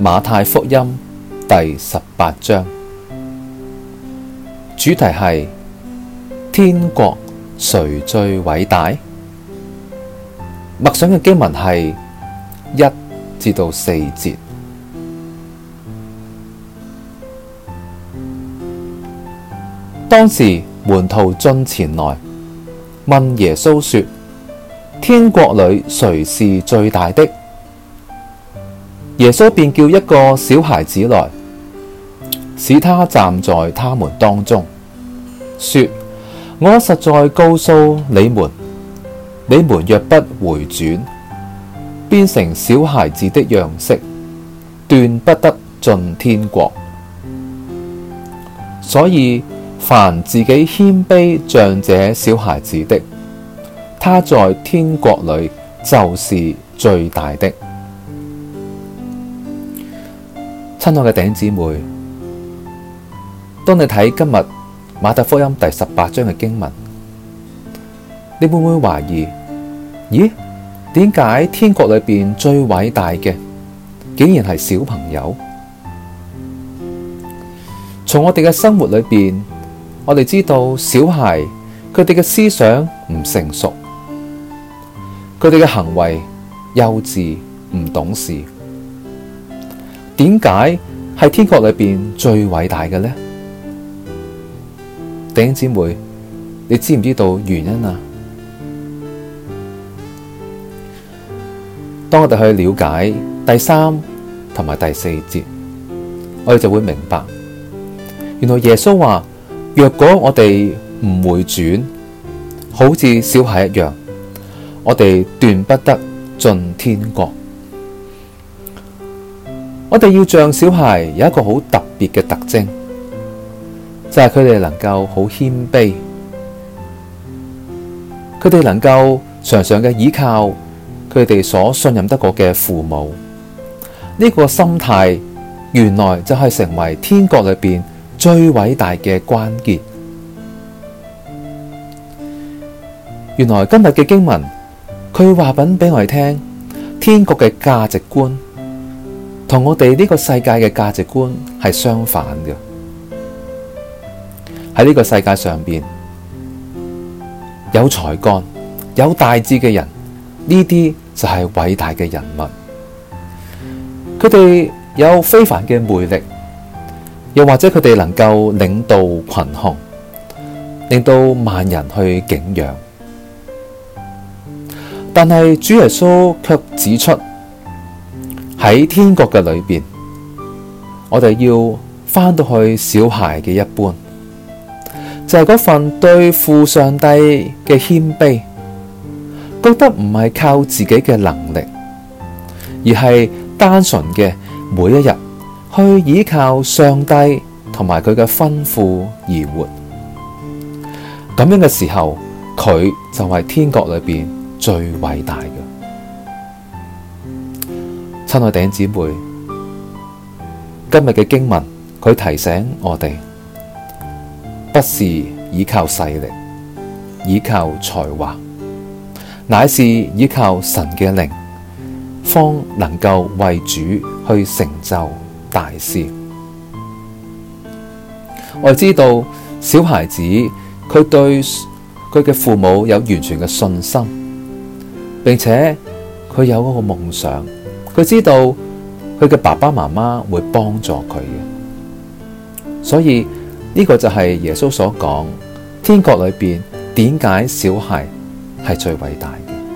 馬太福音第18章，主題係天國誰最偉大？默想嘅經文係1至4節。當時門徒進前來問耶穌說：天國裏誰是最大的？耶穌便叫一個小孩子來，使他站在他們當中，說：我實在告訴你們，你們若不回轉，變成小孩子的樣式，斷不得進天國。所以凡自己謙卑像這小孩子的，他在天國裏就是最大的。親愛嘅弟兄姊妹，當你睇今日馬太福音第18章嘅經文，你會唔會懷疑？咦，點解天國裏邊最偉大嘅竟然係小朋友？從我哋嘅生活裏邊，我哋知道小孩佢哋嘅思想唔成熟，佢哋嘅行為幼稚唔懂事。點解係天國裏邊最偉大嘅呢？弟兄姊妹，你知唔知道原因啊？當我哋去了解第3同埋第4節，我哋就會明白，原來耶穌話，若果我哋唔回轉，好似小孩一樣，我哋斷不得進天國。我哋要像小孩有一個好特別嘅特徵，就係佢哋能夠好謙卑，佢哋能夠常常嘅倚靠佢哋所信任得過嘅父母。呢個心態原來就係成為天國裏邊最偉大嘅關鍵。原來今日嘅經文，佢話緊俾我哋聽，天國嘅價值觀同我哋呢個世界嘅價值觀係相反嘅。喺呢個世界上邊，有才幹、有大志嘅人，呢啲就係偉大嘅人物。佢哋有非凡嘅魅力，又或者佢哋能夠領導群雄，令到萬人去敬仰。但係主耶穌卻指出，喺天國嘅裏邊，我哋要返到去小孩嘅一般，就係嗰份對父上帝嘅謙卑，覺得唔係靠自己嘅能力，而係單純嘅每一日去依靠上帝同埋佢嘅吩咐而活。咁樣嘅時候，佢就係天國裏邊最偉大嘅。親愛弟兄姊妹，今日嘅經文佢提醒我哋，不是依靠勢力，依靠才華，乃是依靠神嘅靈，方能夠為主去成就大事。我哋知道小孩子佢對佢嘅父母有完全嘅信心，並且佢有嗰個夢想。佢知道佢嘅爸爸媽媽會幫助佢嘅，所以呢個就係耶穌所講天國裏邊點解小孩係最偉大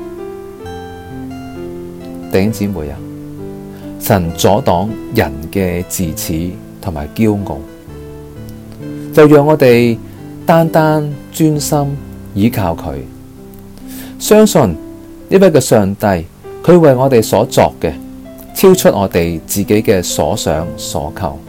嘅。弟兄姊妹啊，神阻擋人嘅自恃同埋驕傲，就讓我哋單單專心倚靠佢，相信呢位嘅上帝，佢為我哋所作嘅超出我哋自己嘅所想所求。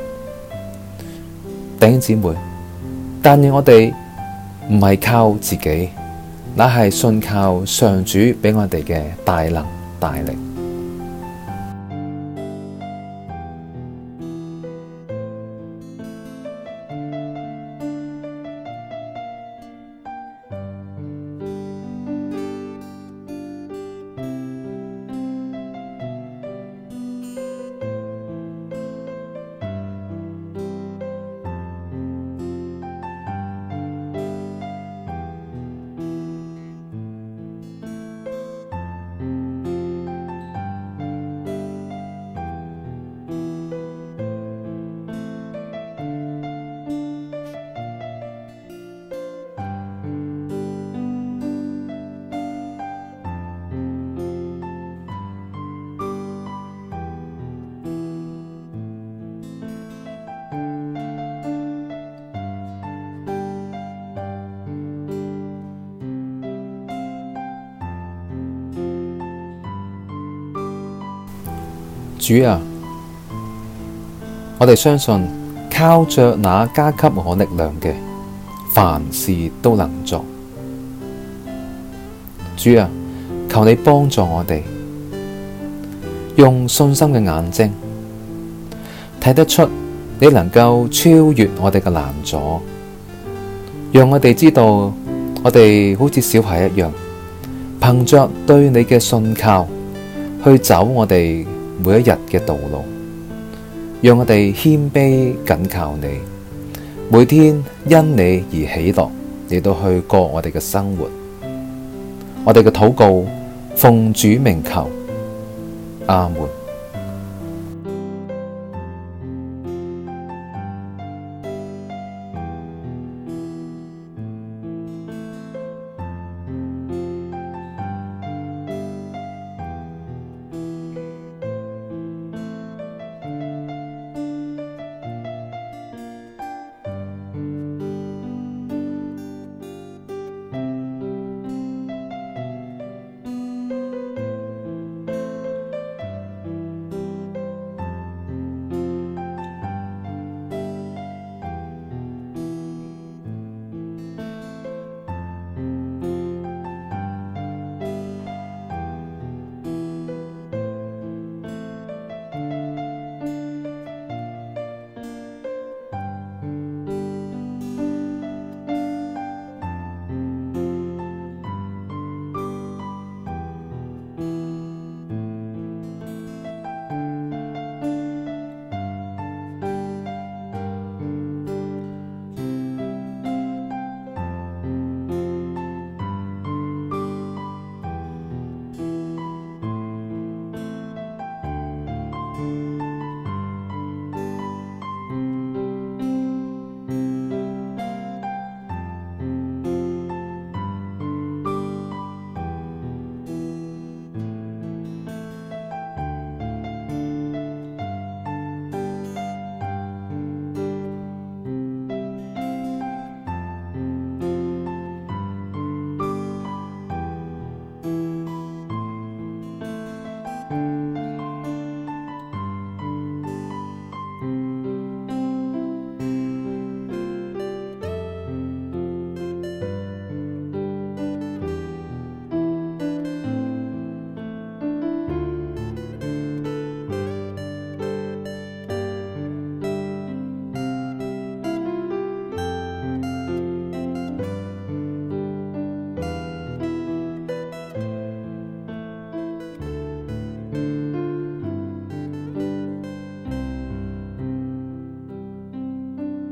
弟兄姊妹，但願我哋唔係靠自己，乃係信靠上主俾我哋嘅大能大力。 主啊，我哋相信靠着那加給我力量嘅，凡事都能做。主啊，求你幫助我哋，用信心嘅眼睛睇得出你能夠超越我哋嘅難阻，讓我哋知道我哋好似小孩一樣，憑着對你嘅信靠去走我哋每一日嘅道路，讓我哋謙卑緊靠你，每天因你而喜樂，嚟到去過我哋嘅生活。我哋嘅禱告奉主名求，阿門。